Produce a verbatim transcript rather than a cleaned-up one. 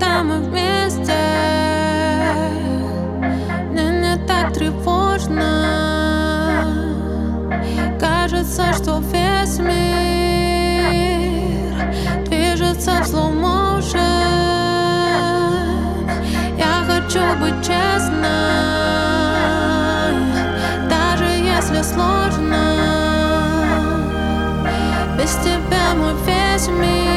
когда мы вместе. Мне не так тревожно. Кажется, что весь мир движется в slow motion. Я хочу быть честной, даже если сложно. Без тебя мой весь мир